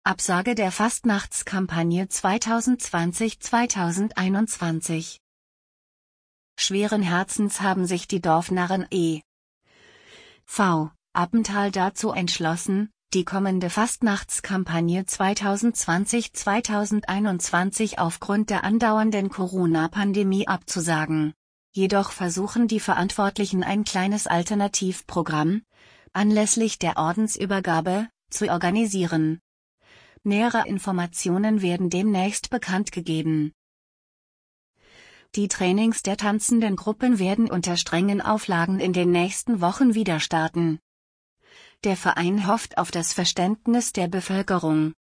Absage der Fastnachtskampagne 2020-2021. Schweren Herzens haben sich die Dorfnarren e.V. Appental dazu entschlossen, die kommende Fastnachtskampagne 2020-2021 aufgrund der andauernden Corona-Pandemie abzusagen. Jedoch versuchen die Verantwortlichen ein kleines Alternativprogramm, anlässlich der Ordensübergabe, zu organisieren. Nähere Informationen werden demnächst bekannt gegeben. Die Trainings der tanzenden Gruppen werden unter strengen Auflagen in den nächsten Wochen wieder starten. Der Verein hofft auf das Verständnis der Bevölkerung.